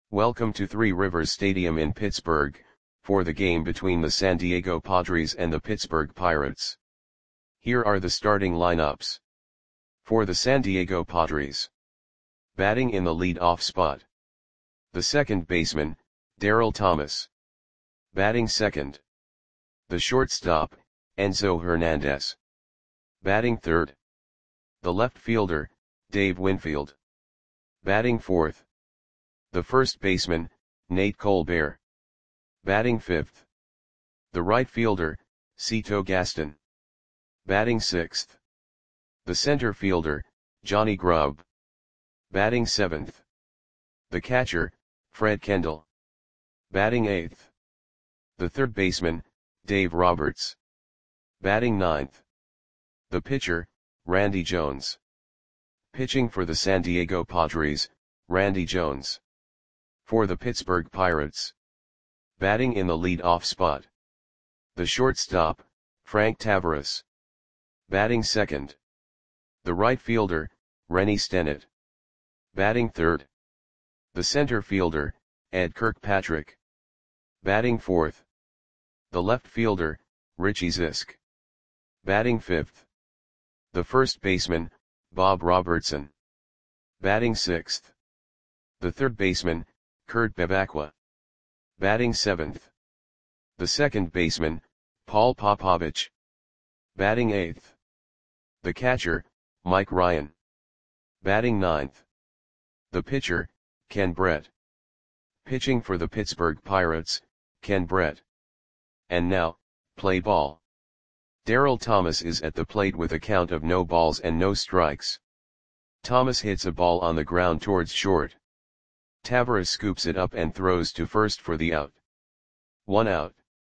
Welcome to Three Rivers Stadium in Pittsburgh, for the game between the San Diego Padres and the Pittsburgh Pirates. Here are the starting lineups. For the San Diego Padres. Batting in the lead-off spot. The second baseman, Daryl Thomas. Batting second. The shortstop, Enzo Hernandez. Batting third. The left fielder, Dave Winfield. Batting fourth. The first baseman, Nate Colbert. Batting fifth. The right fielder, Cito Gaston. Batting sixth. The center fielder, Johnny Grubb. Batting seventh. The catcher, Fred Kendall. Batting eighth. The third baseman, Dave Roberts. Batting ninth. The pitcher, Randy Jones. Pitching for the San Diego Padres, Randy Jones. For the Pittsburgh Pirates. Batting in the lead-off spot. The shortstop, Frank Taveras. Batting second. The right fielder, Rennie Stennett. Batting third. The center fielder, Ed Kirkpatrick. Batting fourth. The left fielder, Richie Zisk. Batting fifth. The first baseman, Bob Robertson. Batting sixth. The third baseman, Kurt Bevacqua. Batting seventh. The second baseman, Paul Popovich. Batting eighth. The catcher, Mike Ryan. Batting ninth. The pitcher, Ken Brett. Pitching for the Pittsburgh Pirates, Ken Brett. And now, play ball. Daryl Thomas is at the plate with a count of no balls and no strikes. Thomas hits a ball on the ground towards short. Taveras scoops it up and throws to first for the out. 1 out.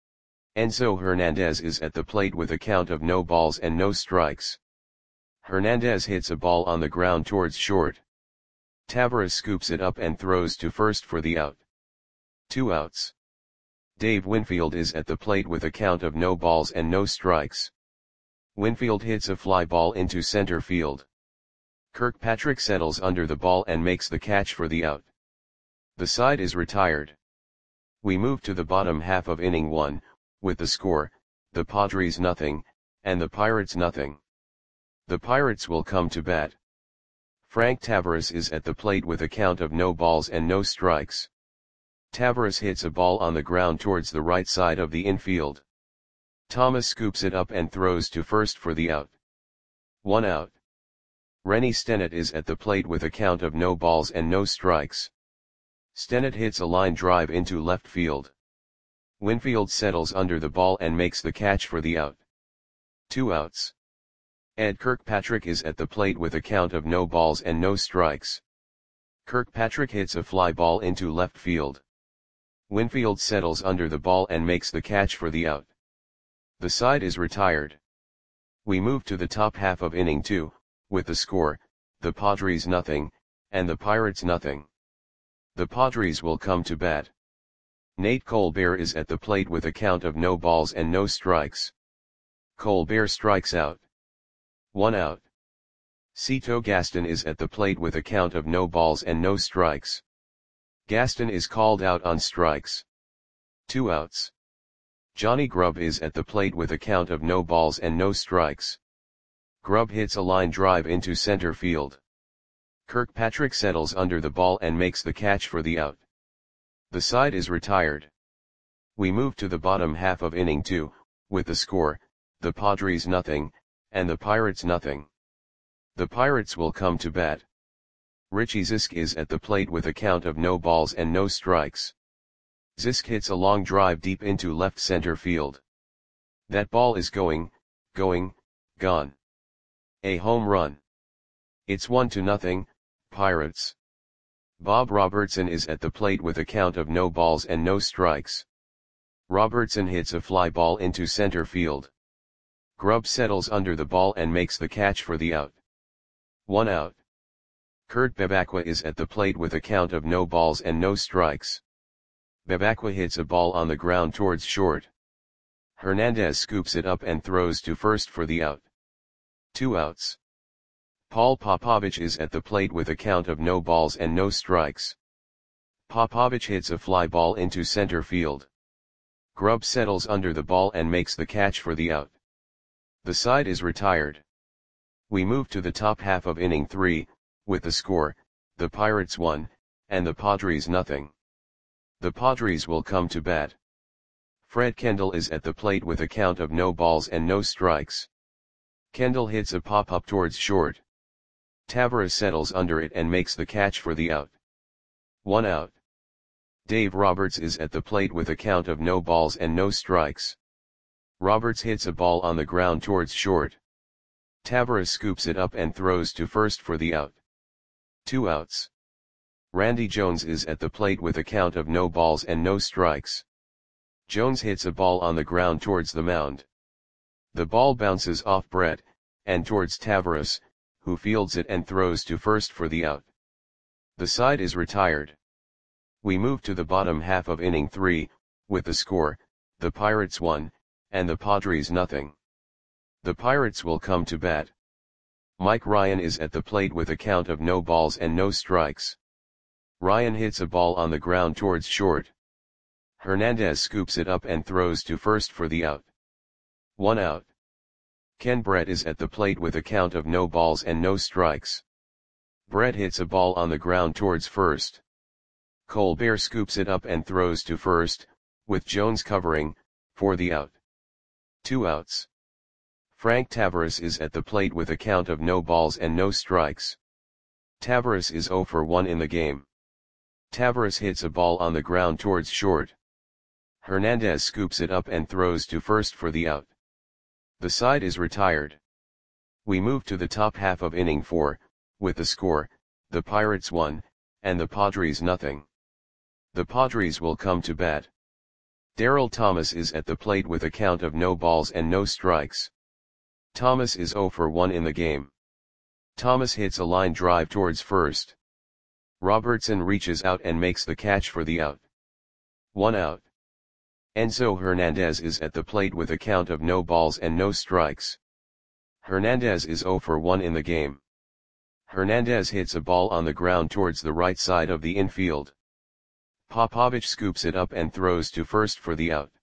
Enzo Hernandez is at the plate with a count of no balls and no strikes. Hernandez hits a ball on the ground towards short. Taveras scoops it up and throws to first for the out. 2 outs. Dave Winfield is at the plate with a count of no balls and no strikes. Winfield hits a fly ball into center field. Kirkpatrick settles under the ball and makes the catch for the out. The side is retired. We move to the bottom half of inning 1, with the score, the Padres nothing, and the Pirates nothing. The Pirates will come to bat. Frank Taveras is at the plate with a count of no balls and no strikes. Taveras hits a ball on the ground towards the right side of the infield. Thomas scoops it up and throws to first for the out. 1 out. Rennie Stennett is at the plate with a count of no balls and no strikes. Stennett hits a line drive into left field. Winfield settles under the ball and makes the catch for the out. 2 outs. Ed Kirkpatrick is at the plate with a count of no balls and no strikes. Kirkpatrick hits a fly ball into left field. Winfield settles under the ball and makes the catch for the out. The side is retired. We move to the top half of inning 2, with the score, the Padres nothing, and the Pirates nothing. The Padres will come to bat. Nate Colbert is at the plate with a count of no balls and no strikes. Colbert strikes out. 1 out. Cito Gaston is at the plate with a count of no balls and no strikes. Gaston is called out on strikes. 2 outs. Johnny Grubb is at the plate with a count of no balls and no strikes. Grubb hits a line drive into center field. Kirkpatrick settles under the ball and makes the catch for the out. The side is retired. We move to the bottom half of inning 2, with the score, the Padres nothing, and the Pirates nothing. The Pirates will come to bat. Richie Zisk is at the plate with a count of no balls and no strikes. Zisk hits a long drive deep into left center field. That ball is gone. A home run. It's 1-0, Pirates. Bob Robertson is at the plate with a count of no balls and no strikes. Robertson hits a fly ball into center field. Grubb settles under the ball and makes the catch for the out. 1 out. Kurt Bevacqua is at the plate with a count of no balls and no strikes. Bevacqua hits a ball on the ground towards short. Hernandez scoops it up and throws to first for the out. 2 outs. Paul Popovich is at the plate with a count of no balls and no strikes. Popovich hits a fly ball into center field. Grubb settles under the ball and makes the catch for the out. The side is retired. We move to the top half of inning 3, with the score, the Pirates 1, and the Padres nothing. The Padres will come to bat. Fred Kendall is at the plate with a count of no balls and no strikes. Kendall hits a pop-up towards short. Taveras settles under it and makes the catch for the out. 1 out. Dave Roberts is at the plate with a count of no balls and no strikes. Roberts hits a ball on the ground towards short. Taveras scoops it up and throws to first for the out. 2 outs. Randy Jones is at the plate with a count of no balls and no strikes. Jones hits a ball on the ground towards the mound. The ball bounces off Brett, and towards Taveras, who fields it and throws to first for the out. The side is retired. We move to the bottom half of inning 3, with the score, the Pirates 1, and the Padres nothing. The Pirates will come to bat. Mike Ryan is at the plate with a count of no balls and no strikes. Ryan hits a ball on the ground towards short. Hernandez scoops it up and throws to first for the out. 1 out. Ken Brett is at the plate with a count of no balls and no strikes. Brett hits a ball on the ground towards first. Colbert scoops it up and throws to first, with Jones covering, for the out. 2 outs. Frank Taveras is at the plate with a count of no balls and no strikes. Taveras is 0 for 1 in the game. Taveras hits a ball on the ground towards short. Hernandez scoops it up and throws to first for the out. The side is retired. We move to the top half of inning 4, with the score, the Pirates 1, and the Padres nothing. The Padres will come to bat. Darryl Thomas is at the plate with a count of no balls and no strikes. Thomas is 0 for 1 in the game. Thomas hits a line drive towards first. Robertson reaches out and makes the catch for the out. 1 out. Enzo Hernandez is at the plate with a count of no balls and no strikes. Hernandez is 0 for 1 in the game. Hernandez hits a ball on the ground towards the right side of the infield. Popovich scoops it up and throws to first for the out.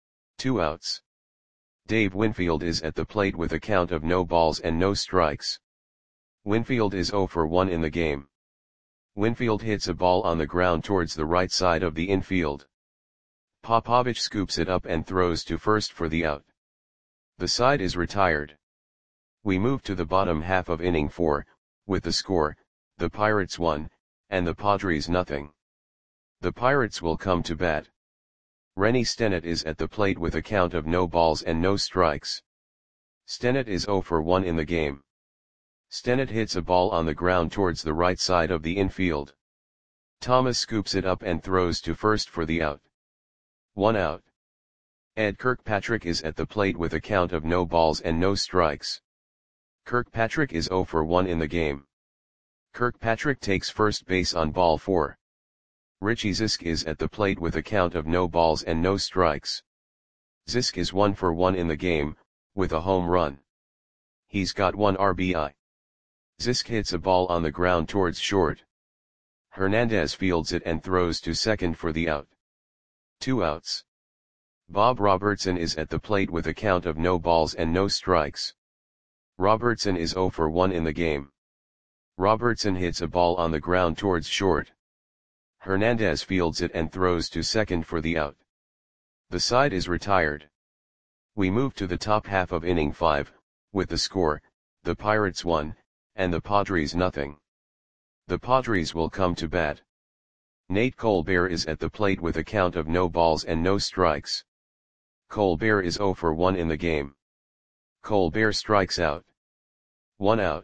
2 outs. Dave Winfield is at the plate with a count of no balls and no strikes. Winfield is 0 for 1 in the game. Winfield hits a ball on the ground towards the right side of the infield. Popovich scoops it up and throws to first for the out. The side is retired. We move to the bottom half of inning 4, with the score, the Pirates 1, and the Padres nothing. The Pirates will come to bat. Rennie Stennett is at the plate with a count of no balls and no strikes. Stennett is 0 for 1 in the game. Stennett hits a ball on the ground towards the right side of the infield. Thomas scoops it up and throws to first for the out. 1 out. Ed Kirkpatrick is at the plate with a count of no balls and no strikes. Kirkpatrick is 0 for 1 in the game. Kirkpatrick takes first base on ball 4. Richie Zisk is at the plate with a count of no balls and no strikes. Zisk is 1 for 1 in the game, with a home run. He's got 1 RBI. Zisk hits a ball on the ground towards short. Hernandez fields it and throws to second for the out. 2 outs. Bob Robertson is at the plate with a count of no balls and no strikes. Robertson is 0 for 1 in the game. Robertson hits a ball on the ground towards short. Hernandez fields it and throws to second for the out. The side is retired. We move to the top half of inning 5, with the score, the Pirates 1, and the Padres nothing. The Padres will come to bat. Nate Colbert is at the plate with a count of no balls and no strikes. Colbert is 0 for 1 in the game. Colbert strikes out. 1 out.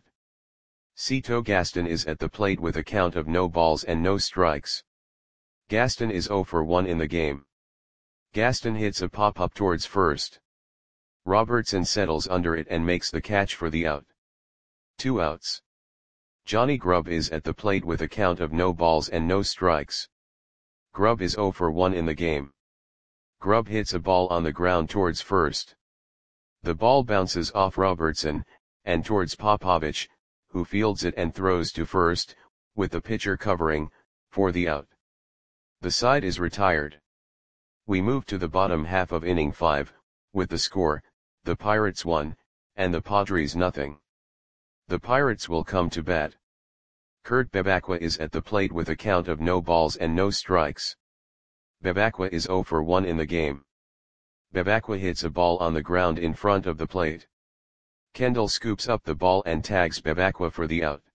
Cito Gaston is at the plate with a count of no balls and no strikes. Gaston is 0 for 1 in the game. Gaston hits a pop-up towards first. Robertson settles under it and makes the catch for the out. 2 outs. Johnny Grubb is at the plate with a count of no balls and no strikes. Grubb is 0 for 1 in the game. Grubb hits a ball on the ground towards first. The ball bounces off Robertson, and towards Popovich, who fields it and throws to first, with the pitcher covering, for the out. The side is retired. We move to the bottom half of inning 5, with the score, the Pirates 1, and the Padres nothing. The Pirates will come to bat. Kurt Bevacqua is at the plate with a count of no balls and no strikes. Bevacqua is 0 for 1 in the game. Bevacqua hits a ball on the ground in front of the plate. Kendall scoops up the ball and tags Bevacqua for the out.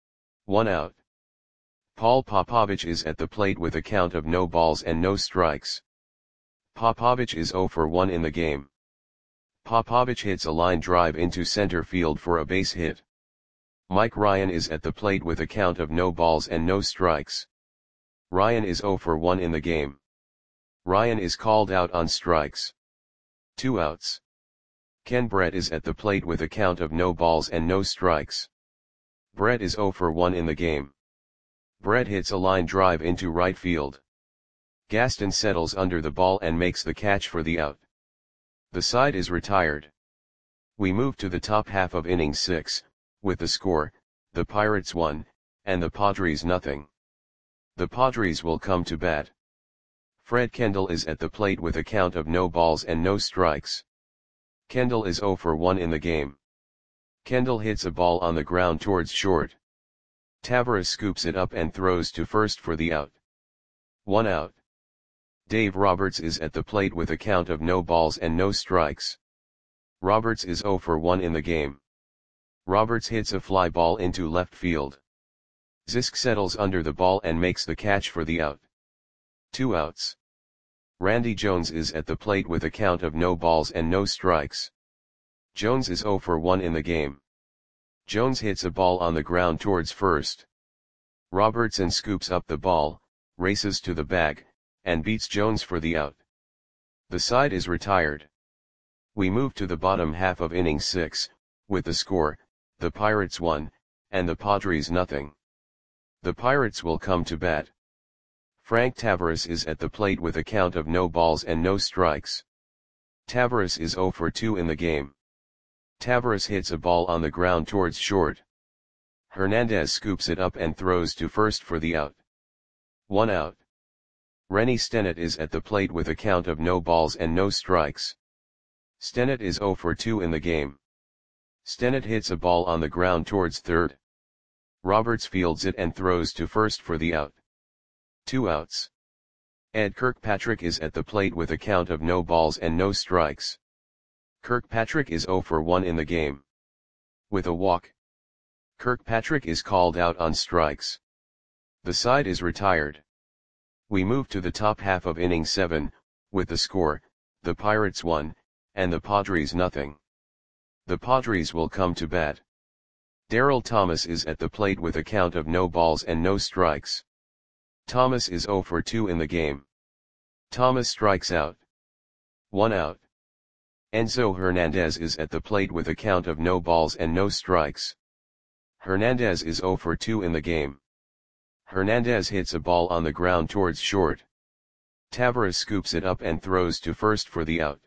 1 out. Paul Popovich is at the plate with a count of no balls and no strikes. Popovich is 0 for 1 in the game. Popovich hits a line drive into center field for a base hit. Mike Ryan is at the plate with a count of no balls and no strikes. Ryan is 0 for 1 in the game. Ryan is called out on strikes. 2 outs. Ken Brett is at the plate with a count of no balls and no strikes. Brett is 0 for 1 in the game. Brett hits a line drive into right field. Gaston settles under the ball and makes the catch for the out. The side is retired. We move to the top half of inning 6, with the score, the Pirates 1, and the Padres nothing. The Padres will come to bat. Fred Kendall is at the plate with a count of no balls and no strikes. Kendall is 0 for 1 in the game. Kendall hits a ball on the ground towards short. Tavares scoops it up and throws to first for the out. 1 out. Dave Roberts is at the plate with a count of no balls and no strikes. Roberts is 0 for 1 in the game. Roberts hits a fly ball into left field. Zisk settles under the ball and makes the catch for the out. 2 outs. Randy Jones is at the plate with a count of no balls and no strikes. Jones is 0 for 1 in the game. Jones hits a ball on the ground towards first. Robertson scoops up the ball, races to the bag, and beats Jones for the out. The side is retired. We move to the bottom half of inning 6, with the score, the Pirates 1, and the Padres nothing. The Pirates will come to bat. Frank Tavares is at the plate with a count of no balls and no strikes. Tavares is 0 for 2 in the game. Tavares hits a ball on the ground towards short. Hernandez scoops it up and throws to first for the out. 1 out. Rennie Stennett is at the plate with a count of no balls and no strikes. Stennett is 0 for 2 in the game. Stennett hits a ball on the ground towards third. Roberts fields it and throws to first for the out. 2 outs. Ed Kirkpatrick is at the plate with a count of no balls and no strikes. Kirkpatrick is 0 for 1 in the game. With a walk. Kirkpatrick is called out on strikes. The side is retired. We move to the top half of inning 7, with the score, the Pirates 1, and the Padres nothing. The Padres will come to bat. Darryl Thomas is at the plate with a count of no balls and no strikes. Thomas is 0 for 2 in the game. Thomas strikes out. 1 out. Enzo Hernandez is at the plate with a count of no balls and no strikes. Hernandez is 0 for 2 in the game. Hernandez hits a ball on the ground towards short. Tavares scoops it up and throws to first for the out.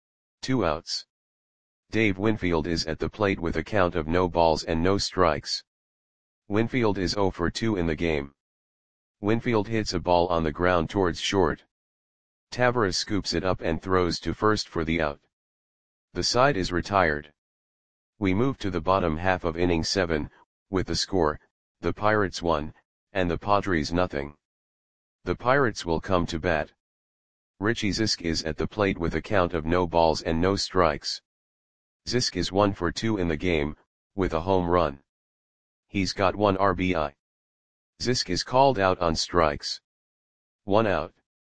2 outs. Dave Winfield is at the plate with a count of no balls and no strikes. Winfield is 0 for 2 in the game. Winfield hits a ball on the ground towards short. Tavares scoops it up and throws to first for the out. The side is retired. We move to the bottom half of inning 7, with the score, the Pirates 1, and the Padres nothing. The Pirates will come to bat. Richie Zisk is at the plate with a count of no balls and no strikes. Zisk is 1 for 2 in the game, with a home run. He's got 1 RBI. Zisk is called out on strikes. 1 out.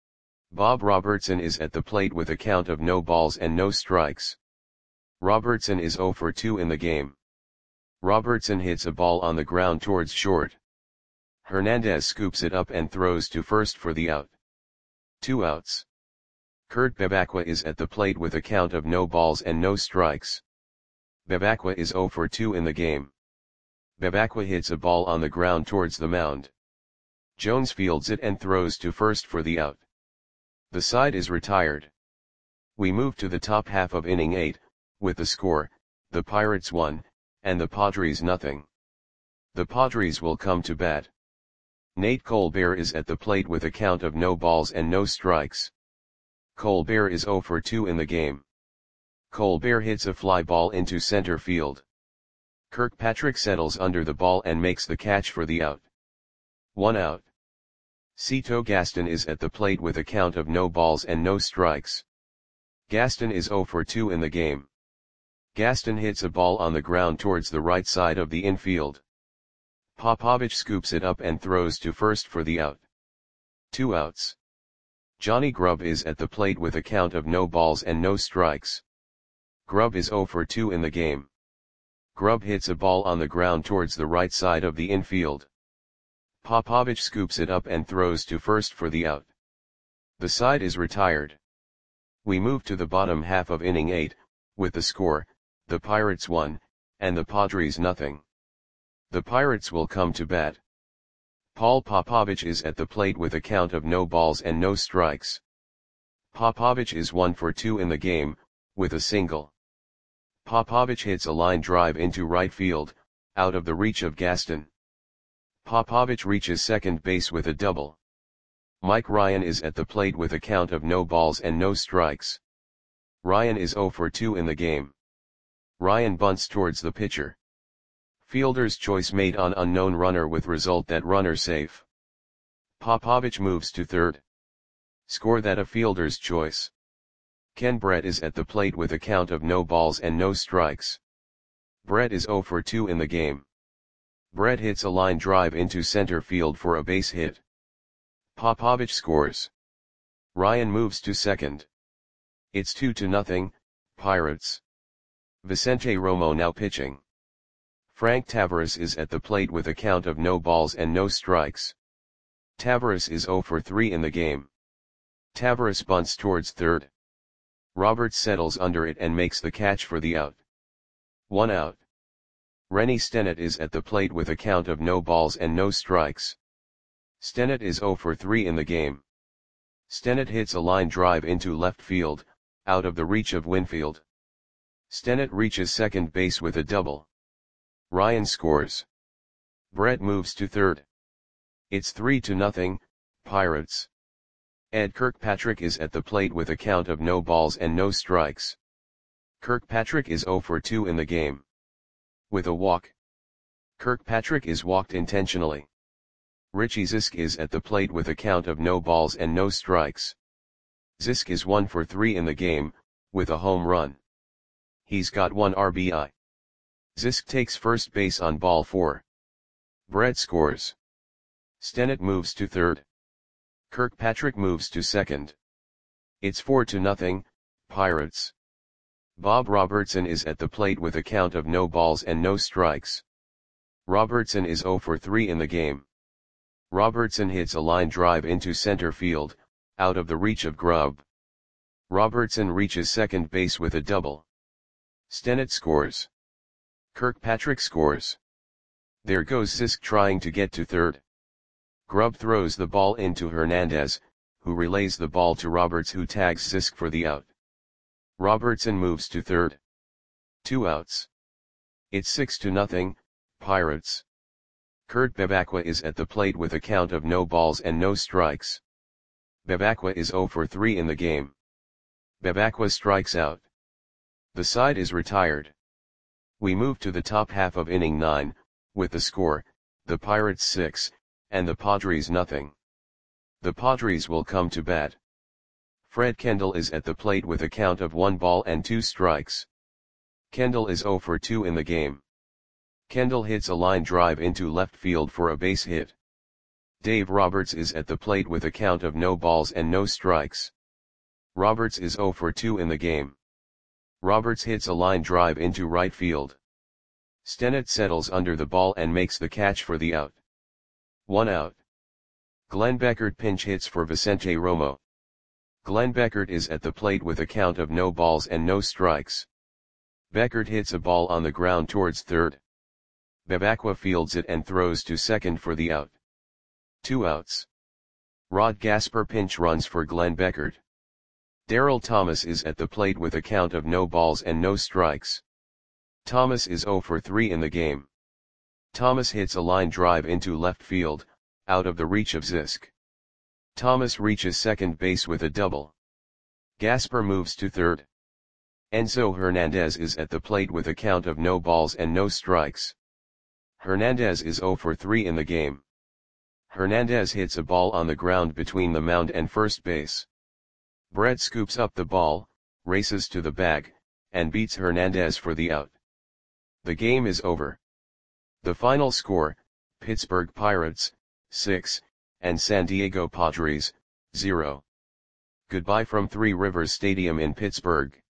Bob Robertson is at the plate with a count of no balls and no strikes. Robertson is 0 for 2 in the game. Robertson hits a ball on the ground towards short. Hernandez scoops it up and throws to first for the out. 2 outs. Kurt Bevacqua is at the plate with a count of no balls and no strikes. Bevacqua is 0 for 2 in the game. Bevacqua hits a ball on the ground towards the mound. Jones fields it and throws to first for the out. The side is retired. We move to the top half of inning 8, with the score, the Pirates 1, and the Padres nothing. The Padres will come to bat. Nate Colbert is at the plate with a count of no balls and no strikes. Colbert is 0 for 2 in the game. Colbert hits a fly ball into center field. Kirkpatrick settles under the ball and makes the catch for the out. 1 out. Cito Gaston is at the plate with a count of no balls and no strikes. Gaston is 0 for 2 in the game. Gaston hits a ball on the ground towards the right side of the infield. Popovich scoops it up and throws to first for the out. 2 outs. Johnny Grubb is at the plate with a count of no balls and no strikes. Grubb is 0 for 2 in the game. Grubb hits a ball on the ground towards the right side of the infield. Popovich scoops it up and throws to first for the out. The side is retired. We move to the bottom half of inning 8, with the score, the Pirates 1, and the Padres nothing. The Pirates will come to bat. Paul Popovich is at the plate with a count of no balls and no strikes. Popovich is 1 for 2 in the game, with a single. Popovich hits a line drive into right field, out of the reach of Gaston. Popovich reaches second base with a double. Mike Ryan is at the plate with a count of no balls and no strikes. Ryan is 0 for 2 in the game. Ryan bunts towards the pitcher. Fielder's choice made on unknown runner with result that runner safe. Popovich moves to third. Score that a fielder's choice. Ken Brett is at the plate with a count of no balls and no strikes. Brett is 0 for 2 in the game. Brett hits a line drive into center field for a base hit. Popovich scores. Ryan moves to second. It's 2-0, Pirates. Vicente Romo now pitching. Frank Taveras is at the plate with a count of no balls and no strikes. Taveras is 0 for 3 in the game. Taveras bunts towards third. Roberts settles under it and makes the catch for the out. 1 out. Rennie Stennett is at the plate with a count of no balls and no strikes. Stennett is 0 for 3 in the game. Stennett hits a line drive into left field, out of the reach of Winfield. Stennett reaches second base with a double. Ryan scores. Brett moves to third. It's 3-0, Pirates. Ed Kirkpatrick is at the plate with a count of no balls and no strikes. Kirkpatrick is 0 for 2 in the game. With a walk. Kirkpatrick is walked intentionally. Richie Zisk is at the plate with a count of no balls and no strikes. Zisk is 1 for 3 in the game, with a home run. He's got 1 RBI. Zisk takes first base on ball 4. Brett scores. Stennett moves to third. Kirkpatrick moves to second. It's 4-0, Pirates. Bob Robertson is at the plate with a count of no balls and no strikes. Robertson is 0 for 3 in the game. Robertson hits a line drive into center field, out of the reach of Grubb. Robertson reaches second base with a double. Stennett scores. Kirkpatrick scores. There goes Zisk trying to get to third. Grubb throws the ball into Hernandez, who relays the ball to Roberts, who tags Zisk for the out. Robertson moves to third. 2 outs. It's 6-0, Pirates. Kurt Bevacqua is at the plate with a count of no balls and no strikes. Bevacqua is 0 for 3 in the game. Bevacqua strikes out. The side is retired. We move to the top half of inning 9, with the score, the Pirates 6, and the Padres nothing. The Padres will come to bat. Fred Kendall is at the plate with a count of 1 ball and 2 strikes. Kendall is 0 for 2 in the game. Kendall hits a line drive into left field for a base hit. Dave Roberts is at the plate with a count of no balls and no strikes. Roberts is 0 for 2 in the game. Roberts hits a line drive into right field. Stennett settles under the ball and makes the catch for the out. 1 out. Glenn Beckert pinch hits for Vicente Romo. Glenn Beckert is at the plate with a count of no balls and no strikes. Beckert hits a ball on the ground towards third. Bevacqua fields it and throws to second for the out. 2 outs. Rod Gasper pinch runs for Glenn Beckert. Darryl Thomas is at the plate with a count of no balls and no strikes. Thomas is 0 for 3 in the game. Thomas hits a line drive into left field, out of the reach of Zisk. Thomas reaches second base with a double. Gasper moves to third. Enzo Hernandez is at the plate with a count of no balls and no strikes. Hernandez is 0 for 3 in the game. Hernandez hits a ball on the ground between the mound and first base. Brett scoops up the ball, races to the bag, and beats Hernandez for the out. The game is over. The final score, Pittsburgh Pirates, 6, and San Diego Padres, 0. Goodbye from Three Rivers Stadium in Pittsburgh.